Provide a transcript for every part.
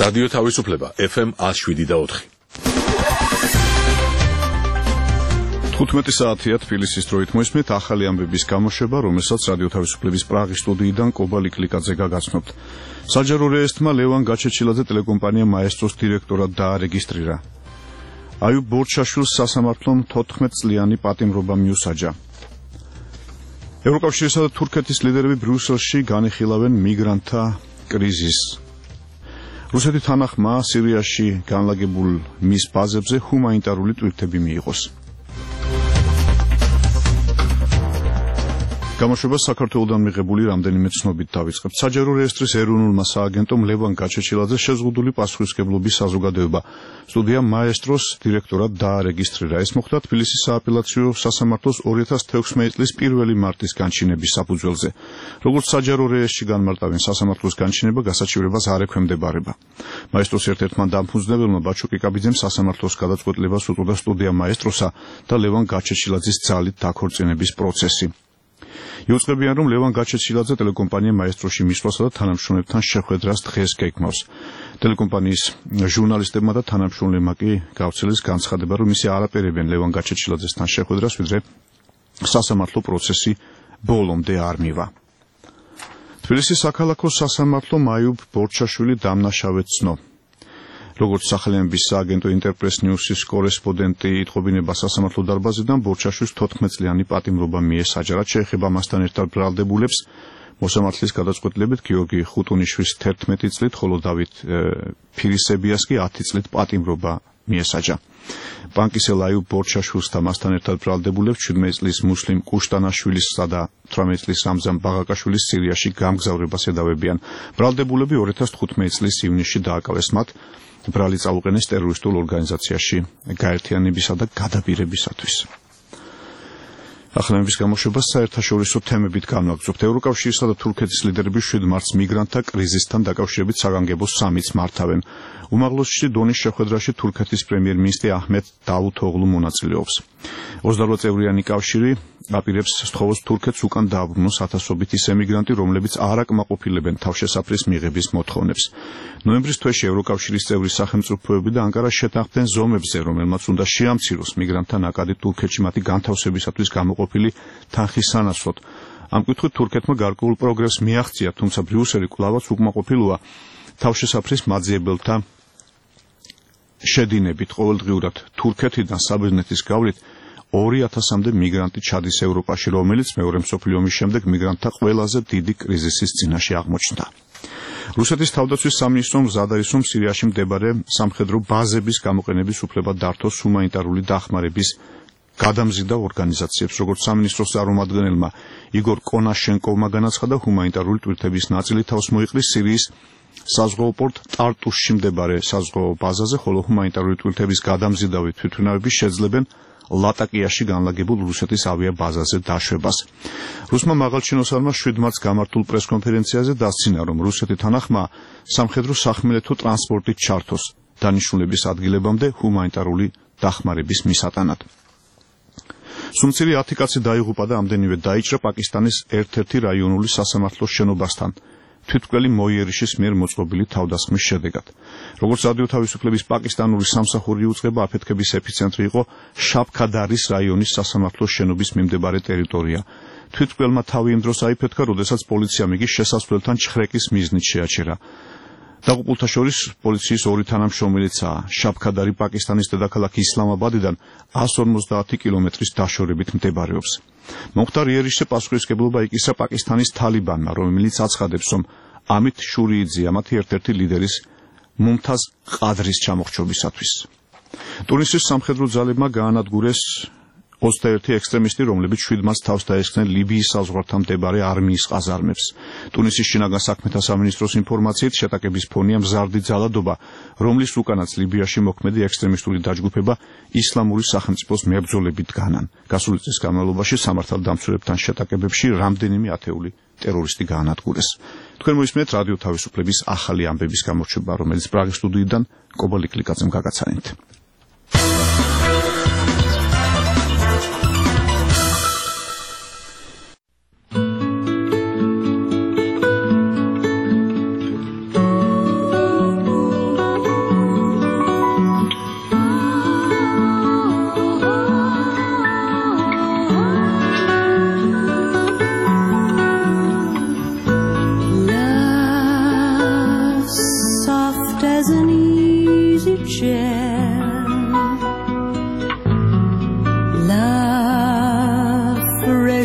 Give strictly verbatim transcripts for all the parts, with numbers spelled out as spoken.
რადიო თავისუფლება ეფ ემ one oh seven და four. თხუთმეტი საათია თბილისის დროით მოისმენთ ახალი ამბების გამოშვება, რომელსაც რადიო თავისუფლების პრაღის სტუდიიდან კობალ იკლიკაძე გაგაცნობთ. საჯარო რეესტრმა ლევან გაჩეჩილაძე ტელეკომპანია მაესტროს დირექტორად დაარეგისტრირა. აიუბ ბორჩაშვილს სასამართლომ თოთხმეტ წლიანი პატიმრობა მიუსაჯა. ევროკავშირისა და თურქეთის ლიდერები ბრიუსელში განიხილავენ მიგრანტთა კრიზისს. რუსეთი თანახმა სირიაში განლაგებულ მის ბაზებზე ჰუმანიტარული ტვირთები მიიღოს. გამოშვება საქართველოდან მიღებული რამდენიმე ცნობით დავიწყებთ. საჯარო რეესტრის ეროვნულმა სააგენტომ ლევან გაჩეჩილაძეს შეზღუდული პასუხისმგებლობის საზოგადოება სტუდია მაესტროს დირექტორად დაარეგისტრირა. ეს მოხდა თბილისის სააპელაციო სასამართლოს ორი ათას თექვსმეტი წლის პირველი მარტის განჩინების საფუძველზე. როგორც საჯარო რეესტრში განმარტავენ, სასამართლოს განჩინება გასაჩივრებას არ ექვემდებარება. მაესტროს ერთ-ერთმა დამფუძნებელმა ბაჩო კიკაბიძემ სასამართლოს გადაწყვეტილებას უწოდა სტუდია მაესტროსა და ლევან გაჩეჩილაძის ძალით დაქორწინების პროცესი. იუწყებიან, რომ ლევან გაჩეჩილაძე ტელეკომპანია მაესტროში მისვლასა და თანამშრომლებთან შეხვედრას დღეს გეგმავს. ტელეკომპანიის ჟურნალისტებმა და თანამშრომლებმა კი გავრცელეს განცხადება, რომ ისინი არაპირებენ ლევან გაჩეჩილაძესთან შეხვედრას, ვიდრე სასამართლო პროცესი ბოლომდე არ მივა. თბილისის საქალაქო სასამართლომ აიუბ ბორჩაშვილი დამნაშავედ ცნო. როგორც სახელმწიფოს სააგენტო ინტერპრეს ნიუსის კორესპონდენტი იტყობინება სასამართლო დარბაზიდან, ბორჩაშვილს თოთხმეტ წლიანი პატიმრობა მიესაჯა. რაც შეეხება მასთან ერთად ბრალდებულებს, მოსამართლის გადაწყვეტილებით გიორგი ხუტუნიშვილს თერთმეტი წლით, ხოლო დავით ფირისებიას კი ათი წლით პატიმრობა მიესაჯა. ბანკისელ აიუბ ბორჩაშვილს და მასთან ერთად ბრალდებულებს შვიდმეტი წლის მუსლიმ კუშტანაშვილისა და თვრამეტი წლის რამზან ბაღაკაშვილის სირიაში გამგზავრებას ედავებიან. ბრალდებულები ორი ათას თხუთმეტი წლის ივნისში დააკავეს მათ ბრალი წაუყენეს ტერორისტულ ორგანიზაციაში გაერთიანებისა და გადაბირებისათვის. ახალების გამოშვებას საერთაშორისო თემებით განვაგრძობთ. ევროკავშირისა და თურქეთის ლიდერები შვიდ მარტს მიგრანტთა კრიზისთან დაკავშირებით საგანგებო სამიტს მართავენ. უმაღლესში დონის შეხვედრაში თურქეთის პრემიერ-მინისტრი აჰმედ დავუთოღლუ მონაწილეობს. ოცდაოთხ წევრიანი კავშირი აპირებს სთხოვოს თურქეთს უკან დააბრუნოს ათასობით ის ემიგრანტი, რომლებიც არ აკმაყოფილებენ თავშესაფრის მიღების მოთხოვნებს. ნოემბრის თვეში ევროკავშირის წევრი სახელმწიფოები და ანკარა შეთანხმდნენ ზომებზე, რომელმაც უნდა შეამციროს მიგრანტთა ნაკადი თურქეთში მათი განთავსებისათვის გამოყოფილი თანხის სანაცვლოდ. ამ კითხვით თურქეთმა გარკვეულ პროგრესს მიაღწია, თუმცა ბრიუსელი კვლავაც უკმაყოფილოა თავშესაფრის მაძიებელთა შედინებით. ყოველდღიურად თურქეთიდან საბერძნეთის გავლით ორი ათასამდე მიგრანტი ჩადის ევროპაში, რომელიც მეორე მსოფლიო ომის შემდეგ მიგრანტთა ყველაზე დიდი კრიზისის წინაშე აღმოჩნდა. რუსეთის თავდაცვის სამინისტრომ მზად არის, რომ სირიაში მდებარე სამხედრო ბაზების გამოყენების უფლება დართოს ჰუმანიტარული დახმარების გადამზიდავ ორგანიზაციებს. როგორც სამინისტროს წარმომადგენელმა იგორ კონაშენკოვმა განაცხადა, ჰუმანიტარული ტვირთების ნაწილი თავს მოიყრის სირიის საზღვაო პორტ ტარტუსში მდებარე საზღვაო ბაზაზე, ხოლო ჰუმანიტარული ტვირთების გადამზიდავი თვითმფრინავები შეძლებენ ლატაკიაში განლაგებულ რუსეთის ავიაბაზაზე დაშვებას. რუსმა მაღალჩინოსანმა შვიდ მარტს გამართულ პრესკონფერენციაზე დასცინა, რომ რუსეთი თანახმა სამხედრო სახმელეთო ტრანსპორტით ჩართოს დანიშნულების ადგილებამდე ჰუმანიტარული დახმარების მისატანად. სუმცირი ათი კაცი დაიღუპა და ამდენივე დაიჭრა პაკისტანის ერთ-ერთი რაიონული სასამართლოს შენობასთან თვითმკვლელი მოიერიშის მიერ მოწყობილი თავდასხმის შედეგად. როგორც რადიო თავისუფლების პაკისტანური სამსახური იუწყება, აფეთქების ეპიცენტრი იყო შაბქადარის რაიონის სასამართლოს შენობის მიმდებარე ტერიტორია. თვითმკვლელმა თავი იმ დროს აიფეთქა, როდესაც პოლიციამ იგი შესასვლელთან ჩხრეკის მიზნით შეაჩერა. დაღუპულთა შორის პოლიციის ორი თანამშრომელიცაა. შაბქადარი პაკისტანის დედაქალაქ ისლამაბადიდან εκατს ორმოცდაათი კილომეტრის დაშორებით მდებარეობს. მომხდარ იერიშზე პასუხისმგებლობა იკისრა პაკისტანის თალიბანმა, რომელიც აცხადებს, რომ ამით შური იძია მათი ერთ-ერთი ლიდერის მუმთაზ ყადრის ჩამოხრჩობისათვის. ტუნისის სამხედრო ძალებმა გაანადგურეს ოცდაერთი ექსტრემისტი, რომლებიც შვიდ მარტს თავს დაესხნენ ლიბიის საზღვართან მდებარე არმიის ყაზარმებს. ტუნისის შინაგან საქმეთა სამინისტროს ინფორმაციით შეტაკების ფონია მზარდი ძალადობა, რომლის უკანაც ლიბიაში მოქმედი ექსტრემისტული დაჯგუფება ისლამური სახელმწიფოს მებრძოლებით განან. გასული წლის განმავლობაში სამართალდამცველებთან შეტაკებებში რამდენიმე ათეული ტერორისტი გაანადგურეს. თქვენ მოისმენთ რადიო თავისუფლების ახალი ამბების გამორჩება, რომელიც პრაღის სტუდიიდან კობალ იკლიკაძემ გაგაცანით.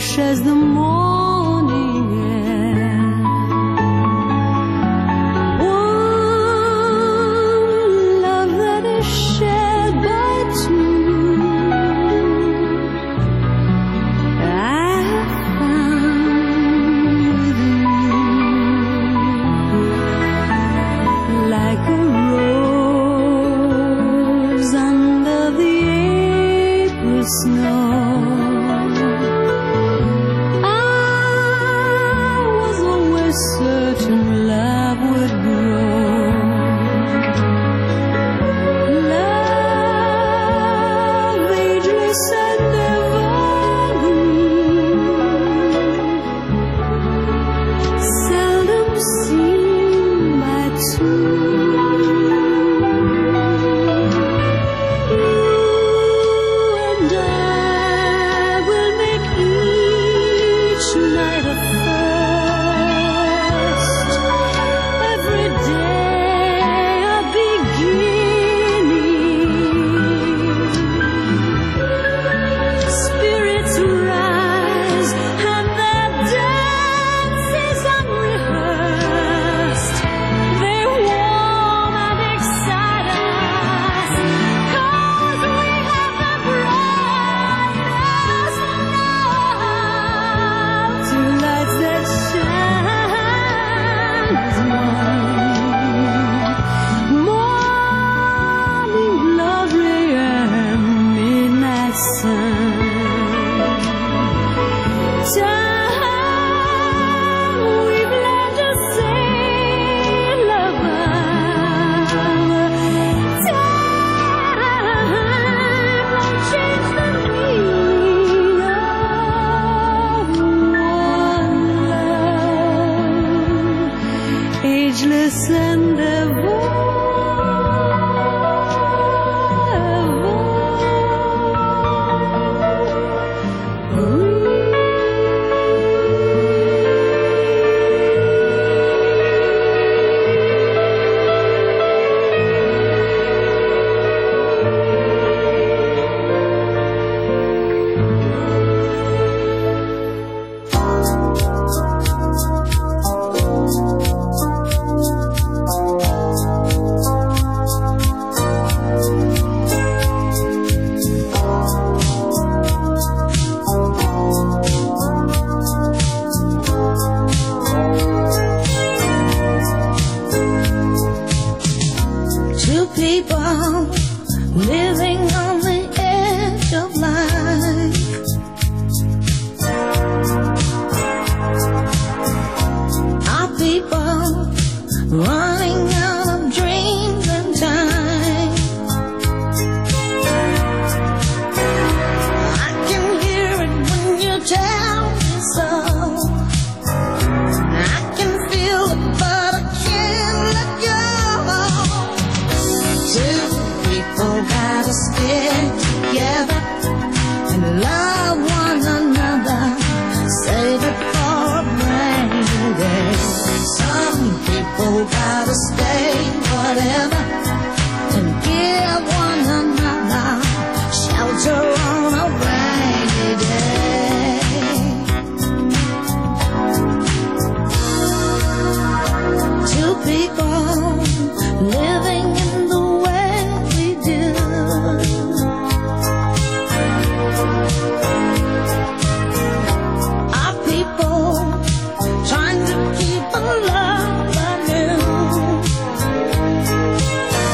fresh as the morning air. One love that is shared by two. I found you like a rose under the April snow. Certain love would grow. Love ageless and evergreen, seldom seen by two. You and I will make each night a ageless and ever. People living on the edge of life, our people running out of dreams and time. I can hear it when you tell me so. I can feel it, but I can't let go. Two people gotta stick together and love one another. Save it for a rainy day. Some people gotta stay whatever and give one another shelter on a rainy day. Two people living in the way we do. Our people trying to keep a love anew.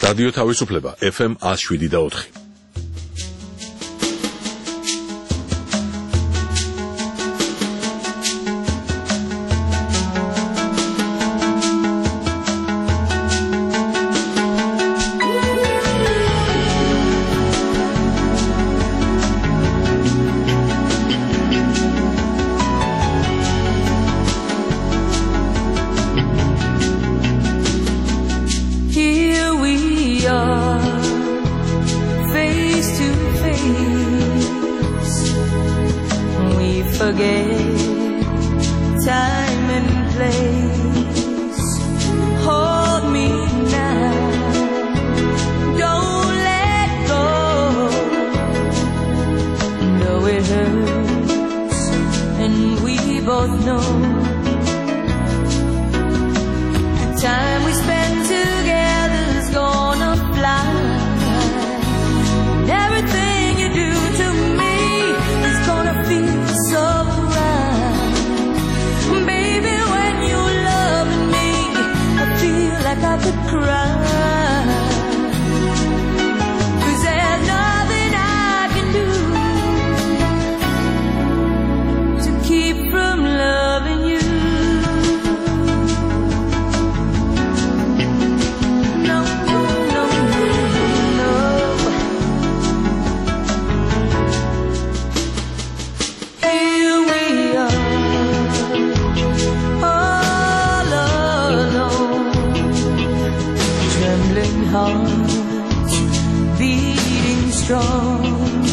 რადიო თავისუფლება ეფ ემ one oh seven და four. Forget time and place. Hold me now, don't let go. Know it hurts, and we both know the time we spend together's gonna fly. And everything you do to me is gonna feel so right. Baby, when you're loving me, I feel like I could cry. 'Cause there's nothing I can do to keep from loving you. No, no, no, no. Here we are, all alone, trembling hearts beating strong,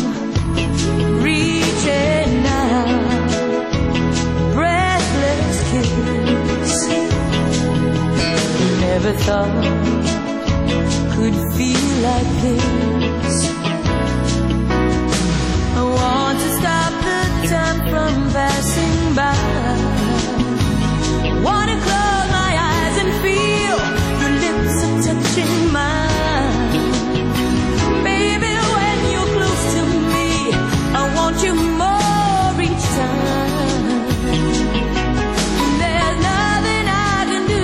reaching out, breathless kiss. Never thought could feel like this. I want to stop the time from passing by. Wanna close my eyes and feel your lips are touching mine. Baby, when you're close to me, I want you more each time. There's nothing I can do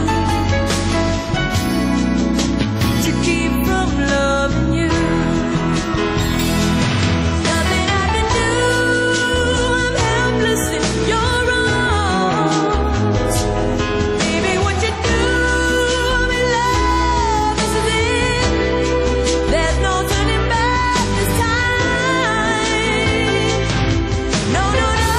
to keep from loving you. Nothing I can do, I'm helpless in your arms. Baby, what you do, I'm in love, this is it. There's no turning back this time. No, no, no.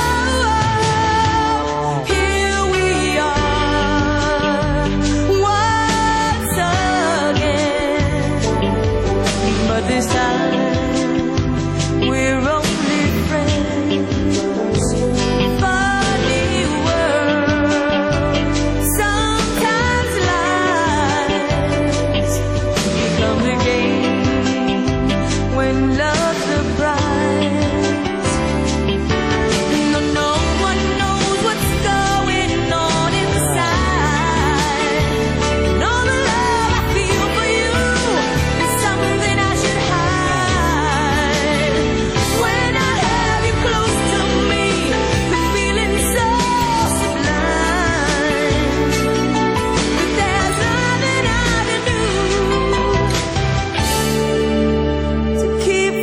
Here we are, once again. But this time, we're only friends. Funny world, sometimes lies become the game when love's the prize. No, no one knows what's going on inside. And all the love I feel for you is something I should hide. When I have you close to me, the feeling's so sublime. But there's nothing I can do to keep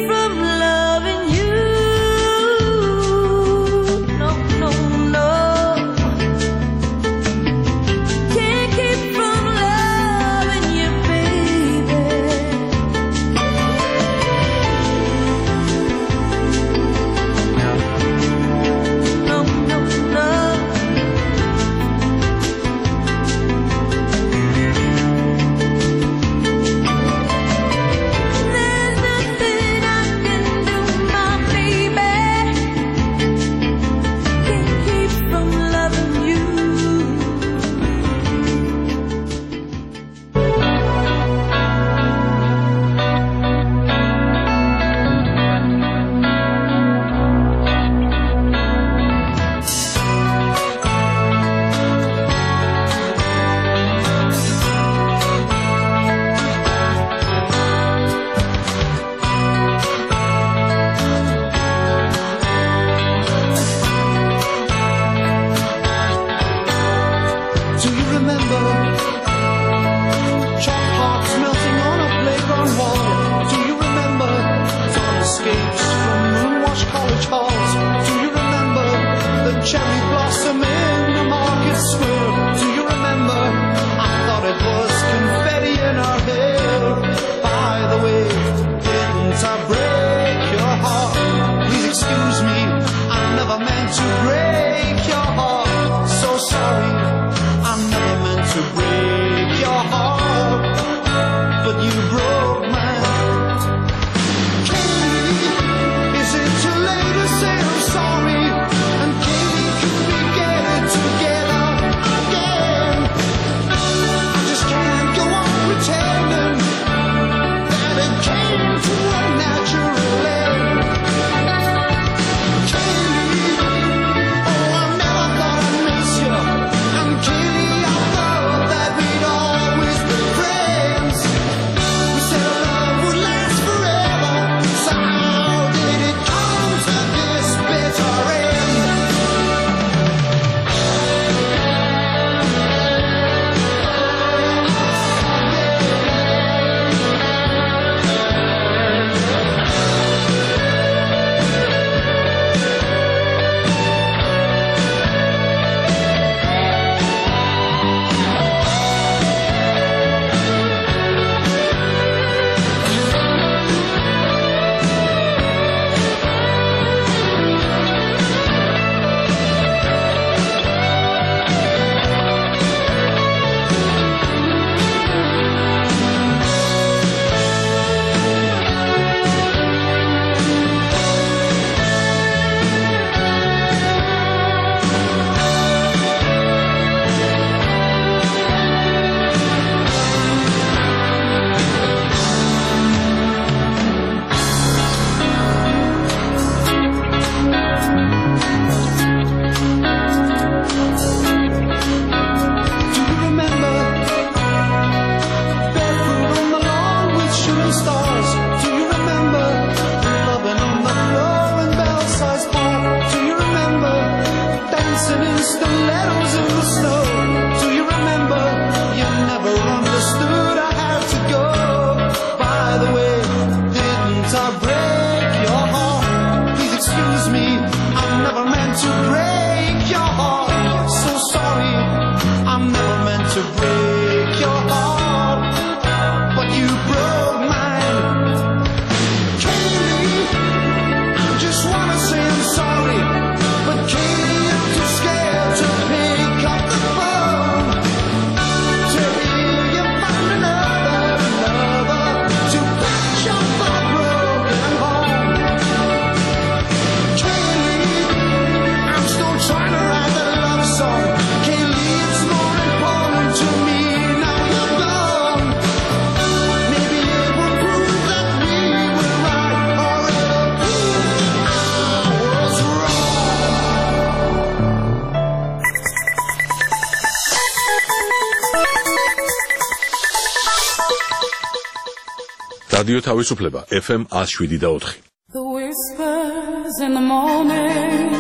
რადიო თავისუფლება ეფ ემ one oh seven და four. The whispers in the morning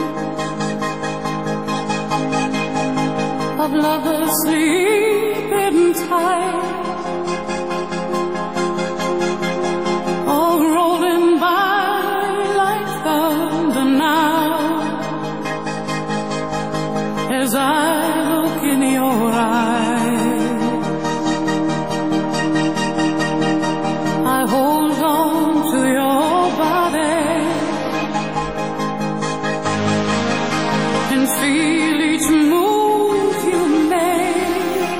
of lovers sleeping tight, all rolling by like thunder now, as I look in your eyes. I hold on to your body and feel each move you make.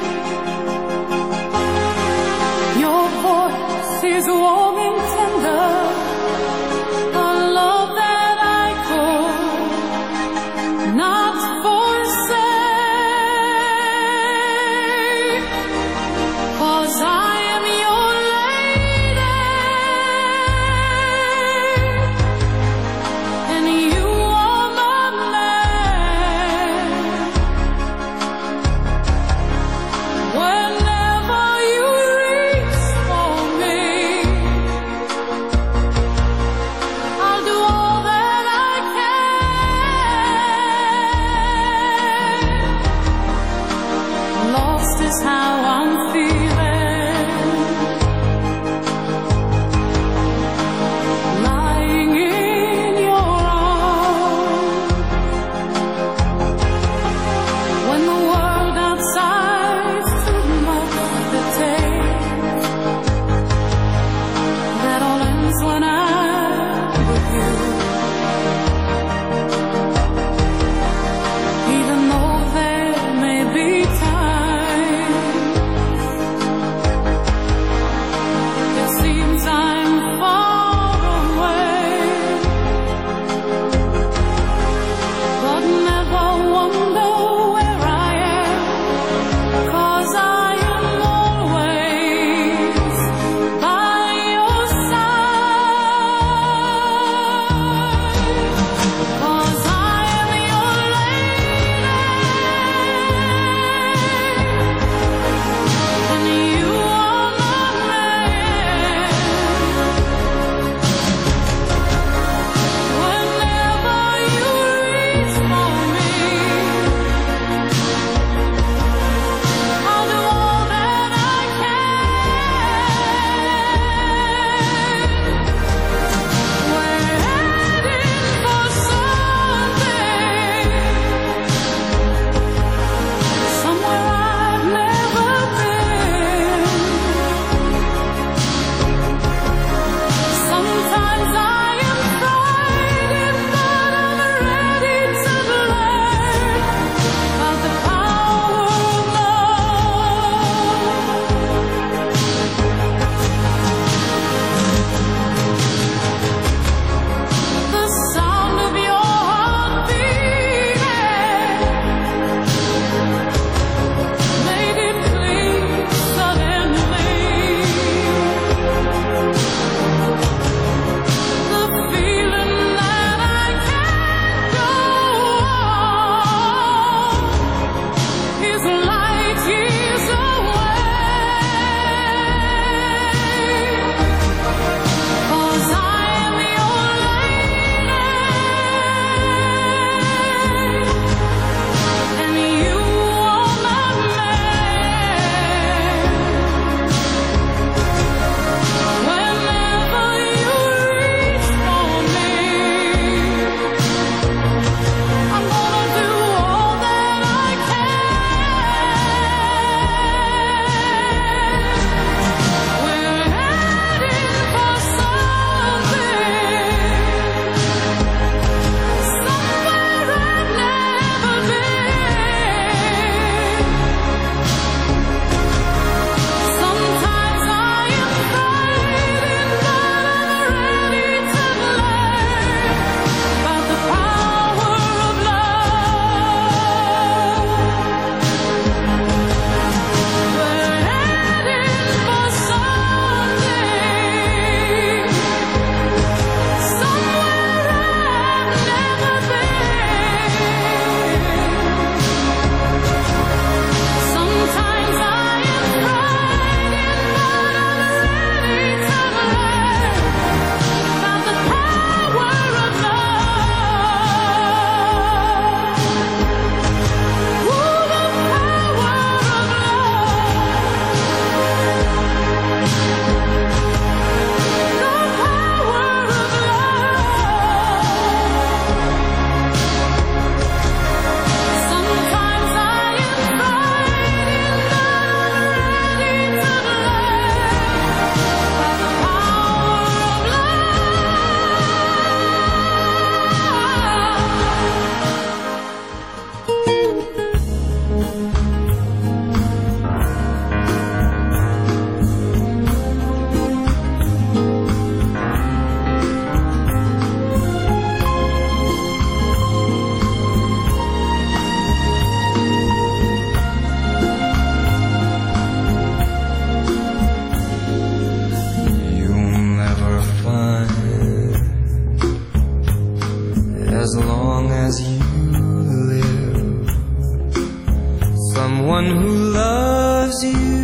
as you live, someone who loves you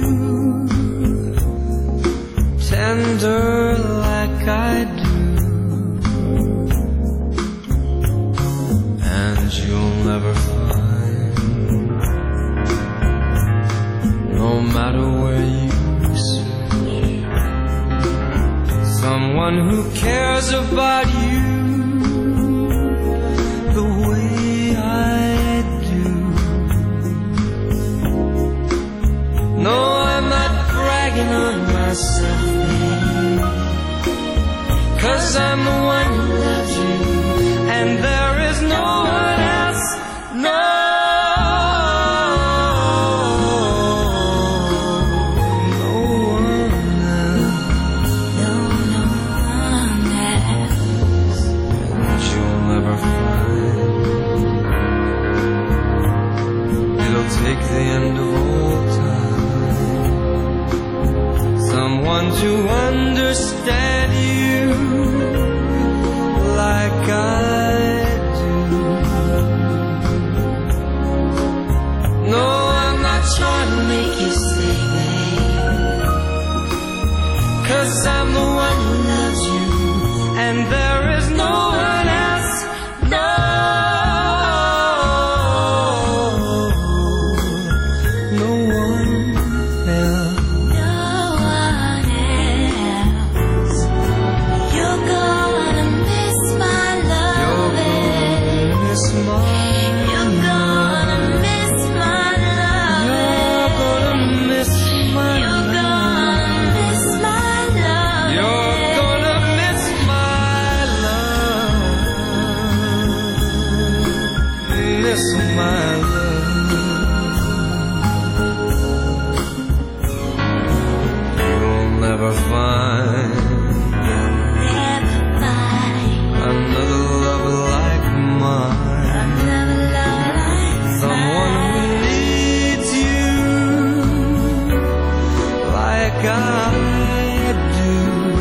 tender like I do, and you'll never find, no matter where you search, someone who cares about you the way I do. No, I'm not bragging on myself, babe, 'cause I'm the one who loves you, and there is no one else, no, no one else, no, no one else, and you'll never find. It'll take the end of all time, someone to understand you like I do. No, I'm not trying to make you stay, babe, 'cause I'm the one who loves you, and there is no one else, no, no one else. My love, you'll never find, never find another love like mine, another love like someone who needs you like I do.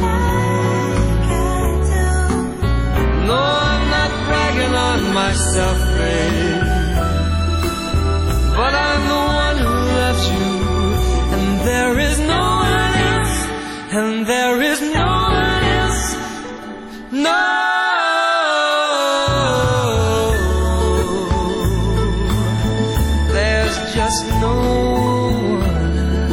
No, I'm not bragging on myself, babe, but I'm the one who loves you, and there is no one else, and there is no one else, no, there's just no one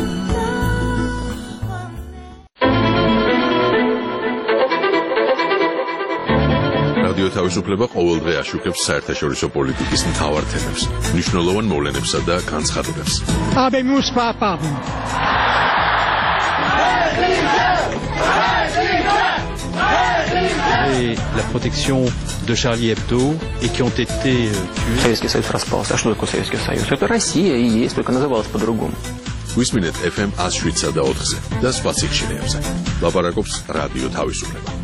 else. რადიო თავისუფლება ყოველდღე აშუქებს საერთაშორისო პოლიტიკის მთავარ თემებს, მნიშვნელოვან მოვლენებსა და განცხადებებს. Habemus papam. Et la protection de Charlie Hebdo et qui ont été euh, tués. Советский Союз распался. А что такое Советский Союз? Это Россия и есть, только называлась по-другому. Висმინეთ эფ ემ one oh seven და ოთხზე და სხვა სიხშირეებზე. ლაპარაკობს რადიო თავისუფლება.